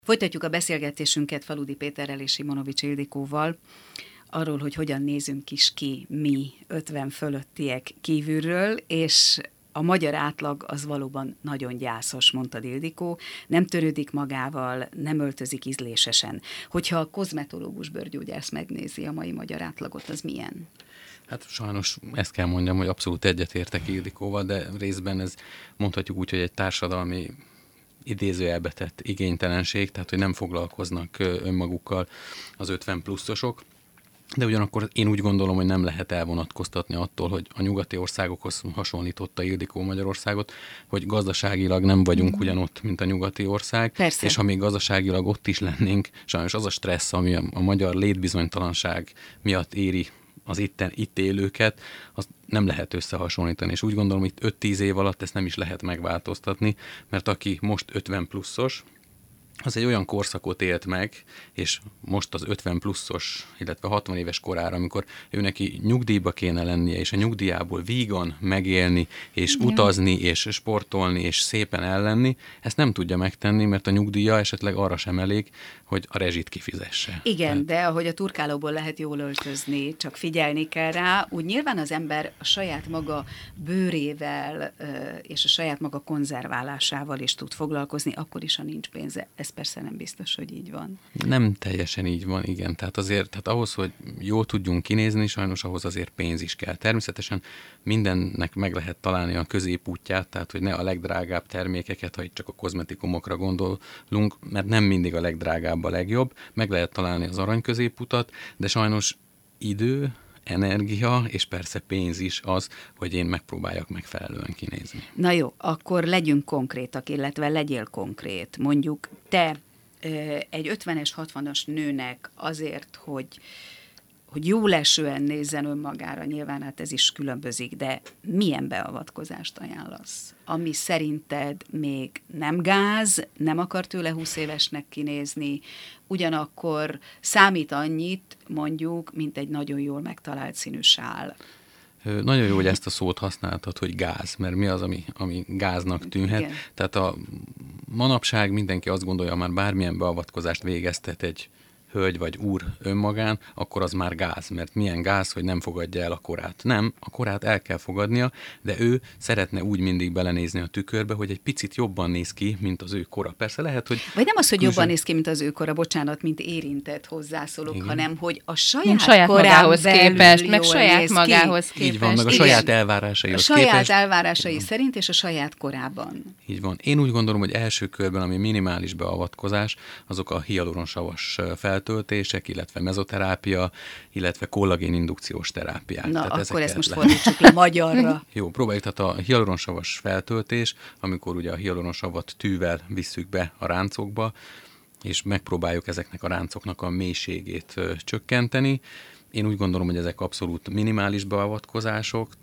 Folytatjuk a beszélgetésünket Faludi Péterrel és Simonovics Ildikóval arról, hogy hogyan nézünk is ki mi 50 fölöttiek kívülről, és a magyar átlag az valóban nagyon gyászos, mondta Ildikó, nem törődik magával, nem öltözik ízlésesen. Hogyha a kozmetológus bőrgyógyász megnézi a mai magyar átlagot, az milyen? Hát sajnos ezt kell mondjam, hogy abszolút egyetértek Ildikóval, de részben ez mondhatjuk úgy, hogy egy társadalmi idézőjelbe tett igénytelenség, tehát hogy nem foglalkoznak önmagukkal az 50 pluszosok, de ugyanakkor én úgy gondolom, hogy nem lehet elvonatkoztatni attól, hogy a nyugati országokhoz hasonlította Ildikó Magyarországot, hogy gazdaságilag nem vagyunk ugyanott, mint a nyugati ország. Persze. És ha még gazdaságilag ott is lennénk, sajnos az a stressz, ami a magyar létbizonytalanság miatt éri az itt élőket, azt nem lehet összehasonlítani. És úgy gondolom, hogy 5-10 év alatt ezt nem is lehet megváltoztatni, mert aki most 50 pluszos, az egy olyan korszakot élt meg, és most az 50 pluszos, illetve 60 éves korára, amikor ő neki nyugdíjba kéne lennie, és a nyugdíjából vígan megélni, és utazni, és sportolni, és szépen ellenni, ezt nem tudja megtenni, mert a nyugdíja esetleg arra sem elég, hogy a rezsit kifizesse. Igen, de ahogy a turkálóból lehet jól öltözni, csak figyelni kell rá, úgy nyilván az ember a saját maga bőrével és a saját maga konzerválásával is tud foglalkozni, akkor is, ha nincs pénze. Ez persze nem biztos, hogy így van. Nem teljesen így van, igen. Tehát ahhoz, hogy jól tudjunk kinézni, sajnos ahhoz azért pénz is kell. Természetesen mindennek meg lehet találni a középútját, tehát hogy ne a legdrágább termékeket, ha itt csak a kozmetikumokra gondolunk, mert nem mindig a legdrágább a legjobb. Meg lehet találni az arany középutat, de sajnos idő, energia, és persze pénz is az, hogy én megpróbáljak megfelelően kinézni. Na jó, akkor legyünk konkrétak, illetve legyél konkrét. Mondjuk te egy 50-es, 60-as nőnek azért, hogy jól esően nézzen önmagára, nyilván hát ez is különbözik, de milyen beavatkozást ajánlasz? Ami szerinted még nem gáz, nem akar tőle 20 évesnek kinézni, ugyanakkor számít annyit, mondjuk, mint egy nagyon jól megtalált színű sál. Nagyon jó, hogy ezt a szót használtad, hogy gáz, mert mi az, ami gáznak tűnhet. Igen. Tehát a manapság mindenki azt gondolja, már bármilyen beavatkozást végeztet egy hölgy vagy úr önmagán, akkor az már gáz, mert milyen gáz, hogy nem fogadja el a korát. Nem, a korát el kell fogadnia, de ő szeretne úgy mindig belenézni a tükörbe, hogy egy picit jobban néz ki, mint az ő kora. Persze lehet, hogy... Vagy nem az, hogy jobban néz ki, mint az ő kora, bocsánat, mint érintett hozzászólók, igen, hanem hogy a saját saját magához képest, meg jól saját néz ki. magához képest. Így van, meg a Igen. saját elvárásaihoz A saját képest. elvárásai szerint és a saját korában. Így van. Én úgy gondolom, hogy első körben, ami minimális beavatkozás, azok a hialuronsavas feltöltések, illetve mezoterápia, illetve kollagénindukciós terápiák. Na, Tehát akkor ezt ezeket most lehet. fordítsuk le magyarra. Jó, próbáljuk. Tehát a hialuronsavas feltöltés, amikor ugye a hialuronsavat tűvel visszük be a ráncokba, és megpróbáljuk ezeknek a ráncoknak a mélységét csökkenteni. Én úgy gondolom, hogy ezek abszolút minimális beavatkozások,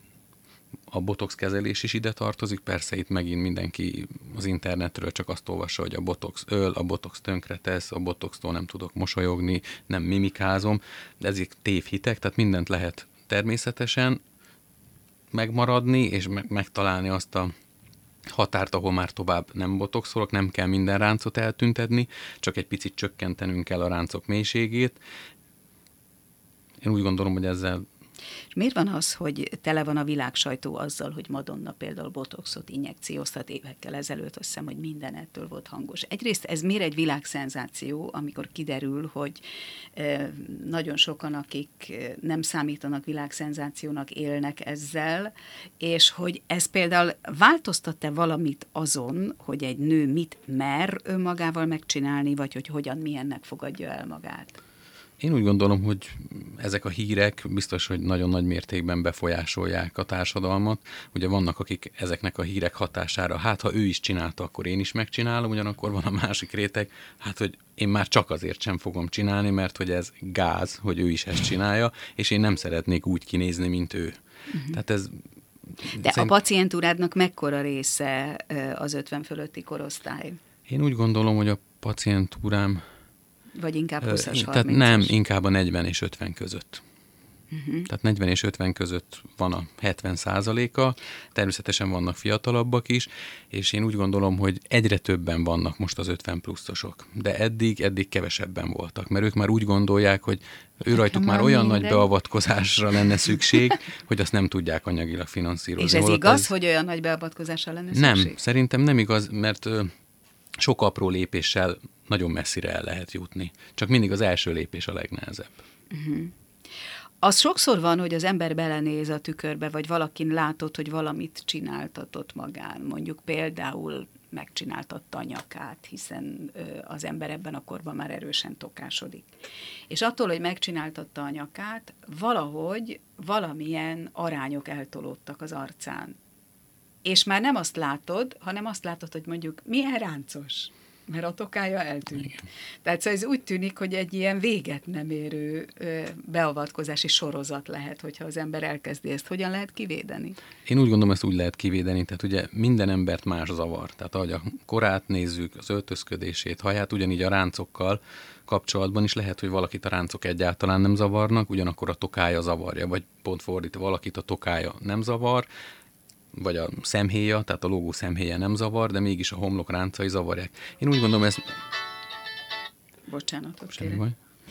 a botox kezelés is ide tartozik, persze itt megint mindenki az internetről csak azt olvassa, hogy a botox öl, a botox tönkretesz, a botoxtól nem tudok mosolyogni, nem mimikázom, de ezek tévhitek, tehát mindent lehet természetesen megmaradni, és megtalálni azt a határt, ahol már tovább nem botoxolok, nem kell minden ráncot eltüntetni, csak egy picit csökkentenünk kell a ráncok mélységét. Én úgy gondolom, hogy ezzel... És miért van az, hogy tele van a világsajtó azzal, hogy Madonna például botoxot injekcióztat évekkel ezelőtt, azt hiszem, hogy minden ettől volt hangos. Egyrészt ez miért egy világszenzáció, amikor kiderül, hogy nagyon sokan, akik nem számítanak világszenzációnak, élnek ezzel, és hogy ez például változtat-e valamit azon, hogy egy nő mit mer önmagával megcsinálni, vagy hogy hogyan, milyennek fogadja el magát? Én úgy gondolom, hogy ezek a hírek biztos, hogy nagyon nagy mértékben befolyásolják a társadalmat. Ugye vannak, akik ezeknek a hírek hatására, hát ha ő is csinálta, akkor én is megcsinálom, ugyanakkor van a másik réteg, hát hogy én már csak azért sem fogom csinálni, mert hogy ez gáz, hogy ő is ezt csinálja, és én nem szeretnék úgy kinézni, mint ő. Tehát ez... De a pacientúrádnak mekkora része az 50 fölötti korosztály? Én úgy gondolom, hogy a pacientúrám... Vagy inkább 20-as, 30-as? Tehát nem, inkább a 40 és 50 között. Tehát 40 és 50 között van a 70%-a, természetesen vannak fiatalabbak is, és én úgy gondolom, hogy egyre többen vannak most az 50 pluszosok, de eddig kevesebben voltak, mert ők már úgy gondolják, hogy rajtuk már olyan nagy beavatkozásra lenne szükség, hogy azt nem tudják anyagilag finanszírozni. És ez igaz, hogy olyan nagy beavatkozásra lenne szükség? Nem, szerintem nem igaz, mert sok apró lépéssel nagyon messzire el lehet jutni. Csak mindig az első lépés a legnehezebb. Az sokszor van, hogy az ember belenéz a tükörbe, vagy valakin látott, hogy valamit csináltatott magán. Mondjuk például megcsináltatta a nyakát, hiszen az ember ebben a korban már erősen tokásodik. És attól, hogy megcsináltatta a nyakát, valahogy valamilyen arányok eltolódtak az arcán. És már nem azt látod, hanem azt látod, hogy mondjuk milyen ráncos, mert a tokája eltűnt. Igen. Tehát szóval ez úgy tűnik, hogy egy ilyen véget nem érő beavatkozási sorozat lehet, hogyha az ember elkezdi ezt. Hogyan lehet kivédeni? Én úgy gondolom, ezt úgy lehet kivédeni, tehát ugye minden embert más zavar. Tehát ahogy a korát nézzük, az öltözködését, haját, ugyanígy a ráncokkal kapcsolatban is lehet, hogy valakit a ráncok egyáltalán nem zavarnak, ugyanakkor a tokája zavarja, vagy pont fordítva, valakit a tokája nem zavar, vagy a szemhéja, tehát a lógó szemhéja nem zavar, de mégis a homlok ráncai zavarják. Én úgy gondolom, ez... Bocsánatot kérek.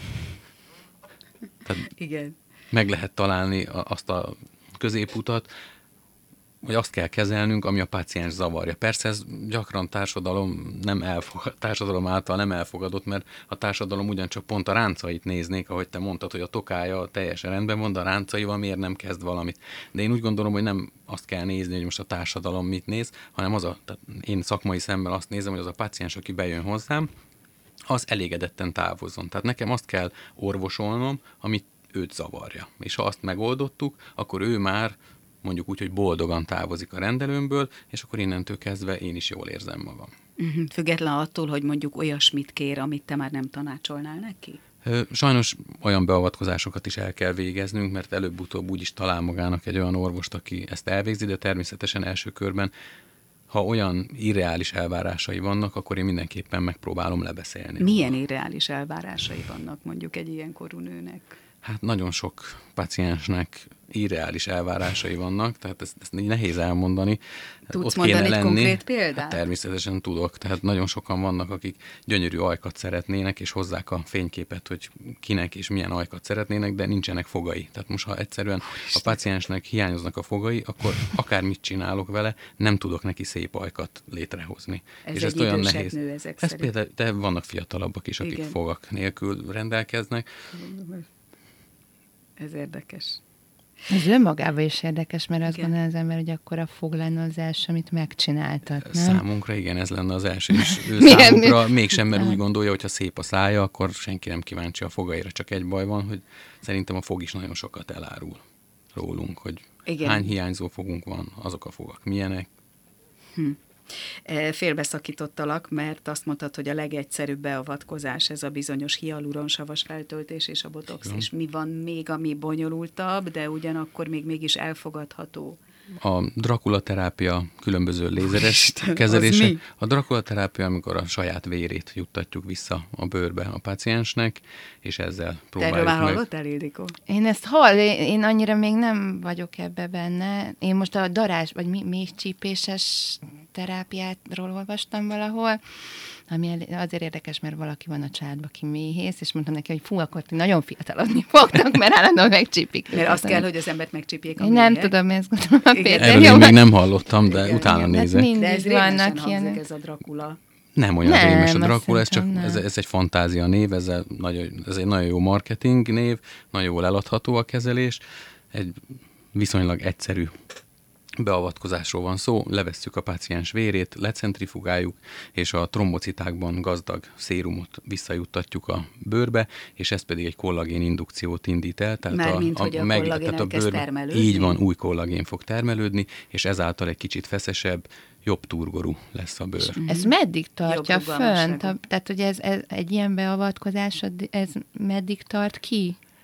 Tehát igen. Meg lehet találni azt a középutat, hogy azt kell kezelnünk, ami a páciens zavarja. Persze ez gyakran társadalom által nem elfogadott, mert a társadalom ugyancsak pont a ráncait néznék, ahogy te mondtad, hogy a tokája teljesen rendben van, de a ráncaival miért nem kezd valamit. De én úgy gondolom, hogy nem azt kell nézni, hogy most a társadalom mit néz, hanem tehát én szakmai szemmel azt nézem, hogy az a páciens, aki bejön hozzám, az elégedetten távozzon. Tehát nekem azt kell orvosolnom, amit őt zavarja. És ha azt megoldottuk, akkor ő már mondjuk úgy, hogy boldogan távozik a rendelőmből, és akkor innentől kezdve én is jól érzem magam. Független attól, hogy mondjuk olyasmit kér, amit te már nem tanácsolnál neki? Sajnos olyan beavatkozásokat is el kell végeznünk, mert előbb-utóbb úgyis talál magának egy olyan orvost, aki ezt elvégzi, de természetesen első körben, ha olyan irreális elvárásai vannak, akkor én mindenképpen megpróbálom lebeszélni. Milyen irreális elvárásai vannak mondjuk egy ilyen korú nőnek? Hát nagyon sok páciensnek irreális elvárásai vannak, tehát ezt nehéz elmondani. Tudsz ott mondani egy konkrét példát? Hát természetesen tudok, tehát nagyon sokan vannak, akik gyönyörű ajkat szeretnének, és hozzák a fényképet, hogy kinek és milyen ajkat szeretnének, de nincsenek fogai. Tehát most, ha egyszerűen a páciensnek hiányoznak a fogai, akkor akármit csinálok vele, nem tudok neki szép ajkat létrehozni. Ez és egy olyan nehéz. Nő ezek ez például, de vannak fiatalabbak is, akik igen, fogak nélkül rendelkeznek. Ez érdekes. Ez önmagában is érdekes, mert azt gondolja az ember, hogy akkor a fog lenne az első, amit megcsináltat, nem? Számunkra igen, ez lenne az első, és ő számunkra mégsem, mert úgy gondolja, hogy ha szép a szája, akkor senki nem kíváncsi a fogaira. Csak egy baj van, hogy szerintem a fog is nagyon sokat elárul rólunk, hogy igen, hány hiányzó fogunk van, azok a fogak milyenek. Félbeszakítottalak, mert azt mondtad, hogy a legegyszerűbb beavatkozás ez a bizonyos hialuronsavas feltöltés és a botox, és mi van még, ami bonyolultabb, de ugyanakkor mégis elfogadható? A Dracula terápia különböző lézeres kezelése. A Dracula terápia, amikor a saját vérét juttatjuk vissza a bőrbe a páciensnek, és ezzel próbáljuk meg. Erről már hallottál, Ildikó? Én ezt én annyira még nem vagyok ebbe benne. Én most a darázs, vagy méhcsípéses terápiátról olvastam valahol, ami azért érdekes, mert valaki van a családban, aki méhész, és mondtam neki, hogy fú, akkor ti nagyon fiatalodni fognak, mert állandóan megcsípik. Mert azt kell, hogy az embert megcsípjék a méhek. Nem tudom, ezt gondolom a Péter. Erről én még nem hallottam, de utána nézek. De ez rémesen hangzik, ez a Dracula. Nem olyan rémes a Dracula, ez egy fantázia név, ez egy nagyon jó marketing név, nagyon jól eladható a kezelés, egy viszonylag egyszerű beavatkozásról van szó, levesszük a páciens vérét, lecentrifugáljuk, és a trombocitákban gazdag szérumot visszajuttatjuk a bőrbe, és ez pedig egy kollagén indukciót indít el. Tehát mármint, hogy a kollagén elkezd termelődni? Így van, új kollagén fog termelődni, és ezáltal egy kicsit feszesebb, jobb turgorú lesz a bőr. Ez meddig tartja fönt? Tehát, hogy ez egy ilyen beavatkozás, ez meddig tart ki?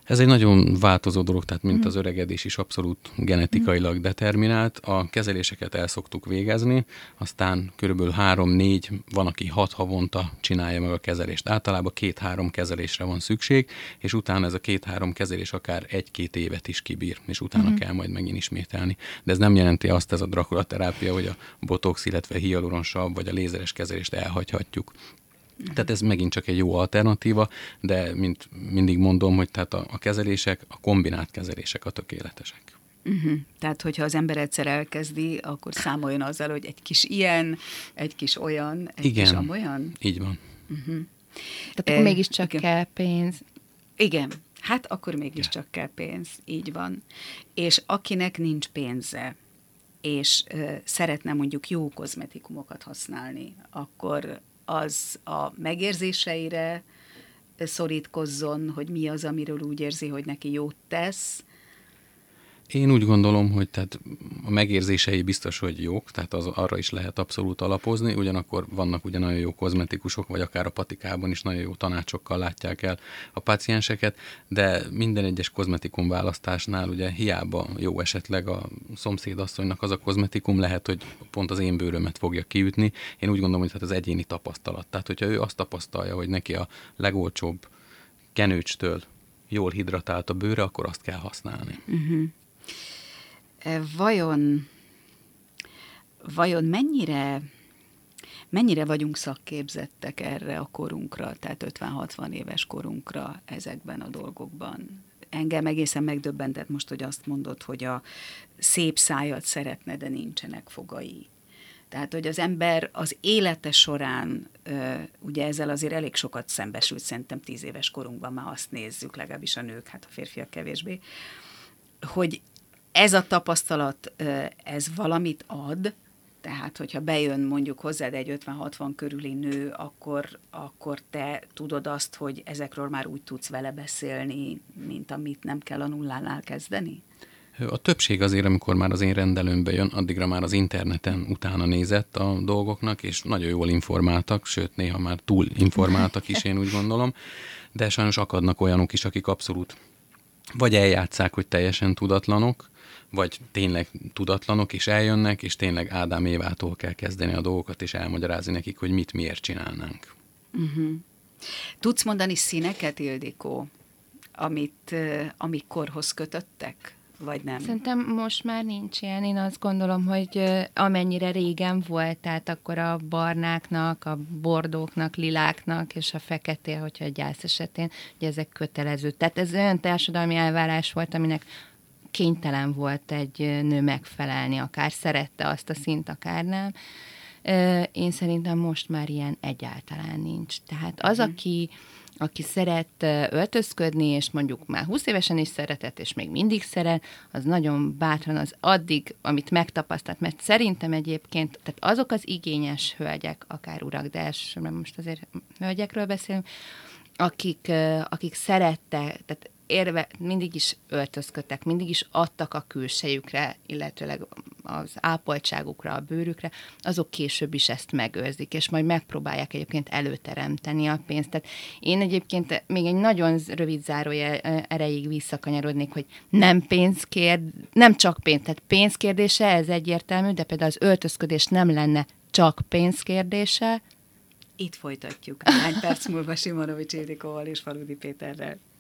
Ez egy nagyon változó dolog, tehát mint az öregedés is abszolút genetikailag determinált. A kezeléseket el szoktuk végezni, aztán körülbelül 3-4, van, aki 6 havonta csinálja meg a kezelést. Általában 2-3 kezelésre van szükség, és utána ez a 2-3 kezelés akár 1-2 évet is kibír, és utána kell majd megint ismételni. De ez nem jelenti azt, ez a Dracula terápia, hogy a botox, illetve hialuronsav vagy a lézeres kezelést elhagyhatjuk. Tehát ez megint csak egy jó alternatíva, de mint mindig mondom, hogy tehát a kezelések, a kombinált kezelések a tökéletesek. Tehát, hogyha az ember egyszer elkezdi, akkor számoljon azzal, hogy egy kis ilyen, egy kis olyan, egy kis amolyan? Így van. Tehát akkor mégiscsak kell pénz. Igen, hát akkor mégiscsak kell pénz, így van. És akinek nincs pénze, és szeretne mondjuk jó kozmetikumokat használni, akkor az a megérzéseire szorítkozzon, hogy mi az, amiről úgy érzi, hogy neki jót tesz. Én úgy gondolom, hogy tehát a megérzései biztos, hogy jók, tehát arra is lehet abszolút alapozni, ugyanakkor vannak ugye nagyon jó kozmetikusok, vagy akár a patikában is nagyon jó tanácsokkal látják el a pácienseket, de minden egyes kozmetikum választásnál ugye hiába jó esetleg a szomszédasszonynak az a kozmetikum, lehet, hogy pont az én bőrömet fogja kiütni. Én úgy gondolom, hogy hát az egyéni tapasztalat. Tehát, hogyha ő azt tapasztalja, hogy neki a legolcsóbb kenőcstől jól hidratált a bőre, akkor azt kell használni. Vajon mennyire vagyunk szakképzettek erre a korunkra, tehát 50-60 éves korunkra ezekben a dolgokban? Engem egészen megdöbbentett most, hogy azt mondod, hogy a szép szájat szeretne, de nincsenek fogai. Tehát, hogy az ember az élete során, ugye ezzel azért elég sokat szembesült, szerintem 10 éves korunkban már azt nézzük, legalábbis a nők, hát a férfiak kevésbé, hogy ez a tapasztalat, ez valamit ad, tehát, hogyha bejön mondjuk hozzád egy 50-60 körüli nő, akkor te tudod azt, hogy ezekről már úgy tudsz vele beszélni, mint amit nem kell a nullánál kezdeni? A többség azért, amikor már az én rendelőmbe jön, addigra már az interneten utána nézett a dolgoknak, és nagyon jól informáltak, sőt, néha már túl informáltak is, én úgy gondolom, de sajnos akadnak olyanok is, akik abszolút vagy eljátszák, hogy teljesen tudatlanok, vagy tényleg tudatlanok, és eljönnek, és tényleg Ádám Évától kell kezdeni a dolgokat, és elmagyarázni nekik, hogy mit miért csinálnánk. Tudsz mondani színeket, Ildikó, amik korhoz kötöttek, vagy nem? Szerintem most már nincs ilyen. Én azt gondolom, hogy amennyire régen volt, tehát akkor a barnáknak, a bordóknak, liláknak, és a fekete, hogyha a gyász esetén, hogy ezek kötelező. Tehát ez olyan társadalmi elvárás volt, aminek kénytelen volt egy nő megfelelni, akár szerette azt a színt, akár nem. Én szerintem most már ilyen egyáltalán nincs. Tehát az, aki szeret öltözködni, és mondjuk már 20 évesen is szeretett, és még mindig szeret, az nagyon bátran az addig, amit megtapasztalt, mert szerintem egyébként, tehát azok az igényes hölgyek, akár urak, de elsősorban most azért hölgyekről beszélünk, akik szerettek, tehát mindig is öltözködtek, mindig is adtak a külsejükre, illetőleg az ápoltságukra, a bőrükre, azok később is ezt megőrzik, és majd megpróbálják egyébként előteremteni a pénzt. Tehát én egyébként még egy nagyon rövid zárójel erejéig visszakanyarodnék, hogy nem csak pénz, tehát pénzkérdése, ez egyértelmű, de például az öltözködés nem lenne csak pénzkérdése. Itt folytatjuk. Néhány perc múlva Simonovics Ildikóval és Faludi Péterrel.